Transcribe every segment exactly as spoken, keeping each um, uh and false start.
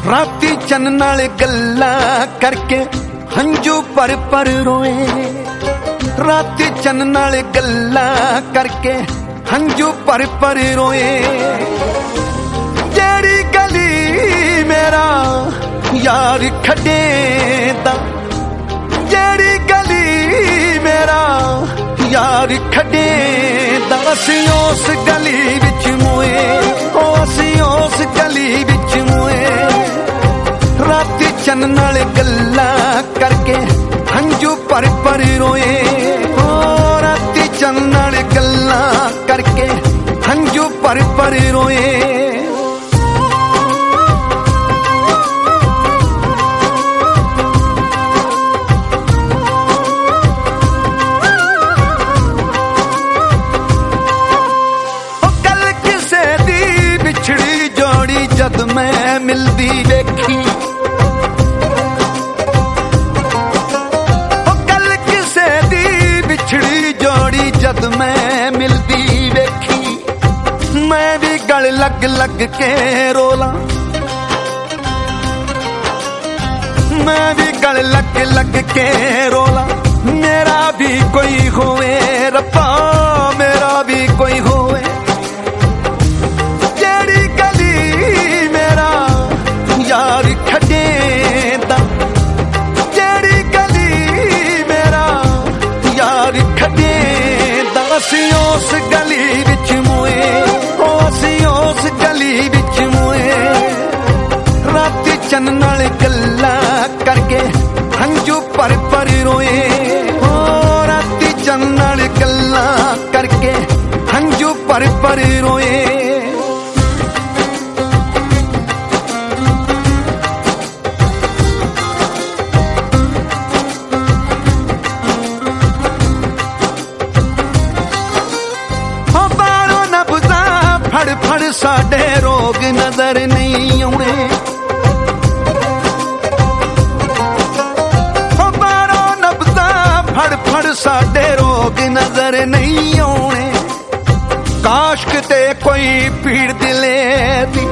राती चन्न नाल गल्लां करके हंजू पर पर रोए। राती चन्न नाल गल्लां करके हंजू पर पर रोए। जेड़ी गली मेरा यार खडेंदा, जेड़ी गली मेरा यार खडेंदा, असीं उस गली विच मोए, ओ असीं उस गली विच मोए। राती चन्न नाल गल्लां करके हंजू पर पर रोए। ओ राती चन्न नाल गल्लां करके हंजू पर पर रोए। जद मैं मिलदी वेखी, ओ गल किसे दी बिछड़ी जोड़ी जद मैं मिलदी वेखी। मैं भी गल लग लग के रोला, मैं भी गल लग लग के रोला। मेरा भी कोई होवे रब्बा, मेरा भी कोई होवे। यार खडेंदा, जेड़ी गली मेरा यार खडेंदा, असीं उस गली विच मोए, ओ असीं उस गली विच मोए। राती चन्न नाल गल्लां करके हंजू पर पर रोए। ओ राती चन्न नाल गल्लां करके हंजू पर पर रोए। फड़ फड़ साडे रोग नजर नहीं आउणे, बारों नब्ज़ा फड़ फड़ साडे रोग नजर नहीं आउणे। काश किते कोई पीड़ दिले दी,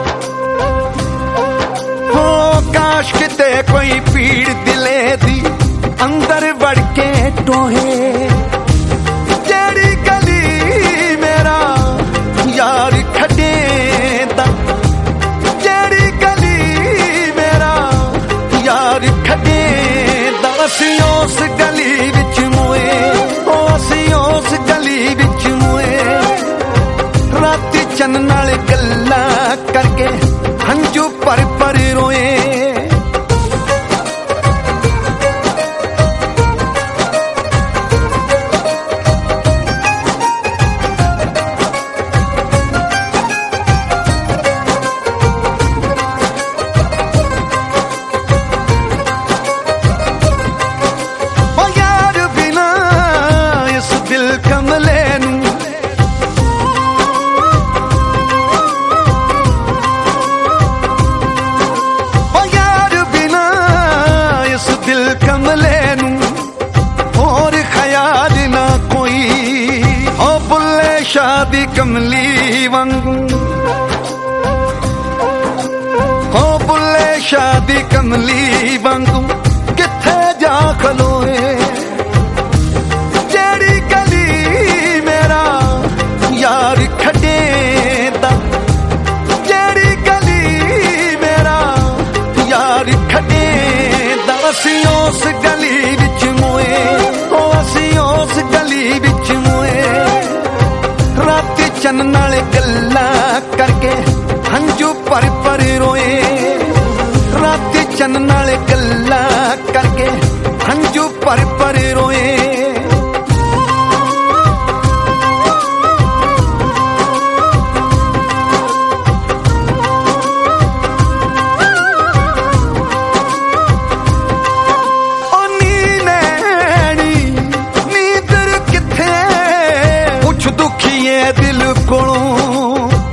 हो काश किते कोई पीड़ दिले दी अंदर वड़ के टोहे। जेड़ी गली मेरा यार खडेंदा, जेड़ी गली मेरा यार खडेंदा, असीं उस गली विच मोए, ओ असीं उस गली विच मोए। राती चन्न नाल गल्लां करके हंजू पर पर रोए। शादी कमली वांगू, हो बुले शादी कमली वांगू किथे जा खलोए। जेड़ी गली मेरा यार खडेंदा, जेड़ी गली मेरा यार खडेंदा, असीं उस गली विच मोए, ओ असीं उस गली विच मोए। राती चन्न नाल गल्लां करके हंजू पर पर रोए। राती चन्न नाल गल्लां करके हंजू पर पर रोए। ओ नी नैनी नींदर किथे, पुछ दुखिए दिल कोलों।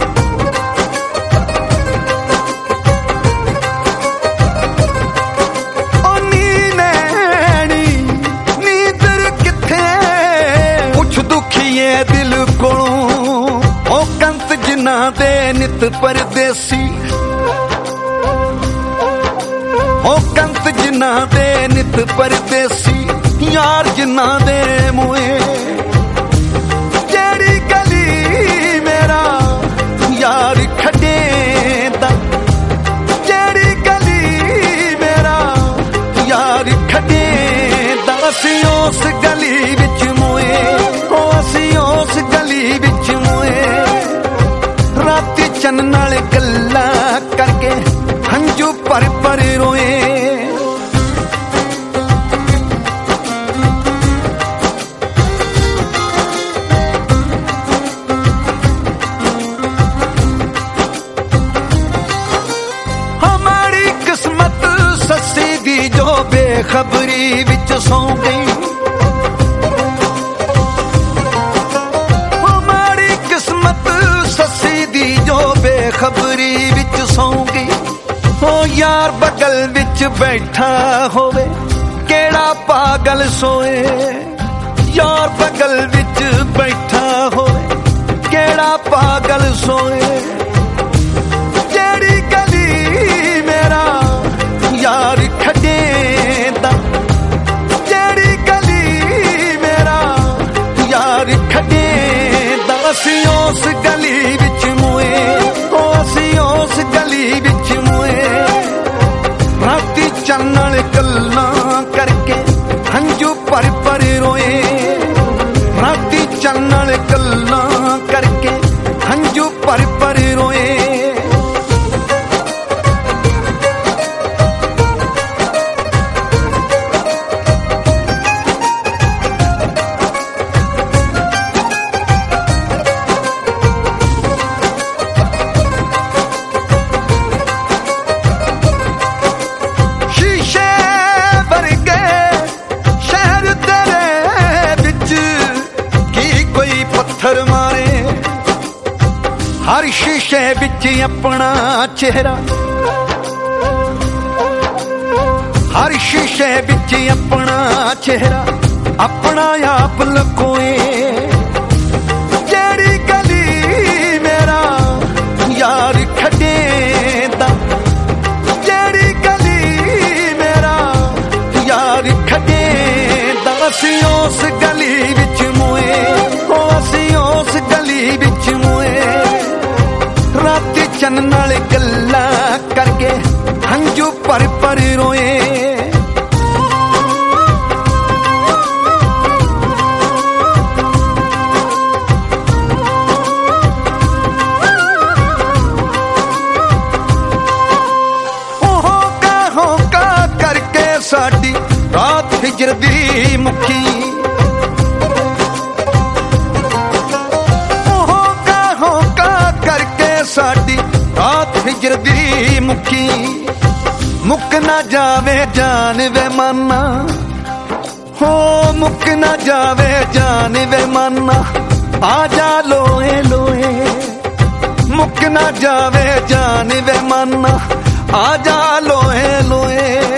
ओ नी नैनी नींदर किथे, पुछ दुखिए दिल कोलों। ओ कंत जिन्हां दे नित परदेसी, हो कंत जिन्ना दे नित परदेसी यार जिन्ना दे मोए जेड़ी गली मेरा यार खड़े दा जेड़ी गली मेरा यार खड़े दा असी उस गली विच मोए ओ असी उस गली विच मोए राती चन्न नाल गल्लां करके हंजू पर पर रोए हमारी किस्मत सस्सी दी जो बेखबरी विच सौ गई हमारी किस्मत सस्सी दी जो बेखबरी विच सौ गई हो यार बगल विच बैठा होवे केड़ा पागल सोए यार बगल विच बैठा होवे केड़ा पागल सोए जेड़ी गली मेरा यार खड़े दा जेड़ी गली मेरा यार खड़े दा असी उस गली विच मोए ओ असी उस गली विच मोए राती चन्न नाल गल्लां करके हंजू पर पर रोए राती चन्न नाल गल्लां करके हंजू पर पर रोए पत्थर मारे हर शीशे विच अपना चेहरा हर शीशे विच अपना चेहरा अपना आप लकोए जेड़ी गली मेरा यार खड़े दा जेड़ी गली मेरा यार खड़े दा असी उस गली विच मोए ओ असी उस गली विच मोए राती चन्न नाल गल्लां करके हंजू पर पर रोए होका होका करके साडी रात हिजर दी मुखी साडी रात हिजर दी मुखी मुक ना जावे जान वे माना हो मुक ना जावे जान वे माना आजा लोए लोए मुक ना जावे जान वे माना आजा लोए लोए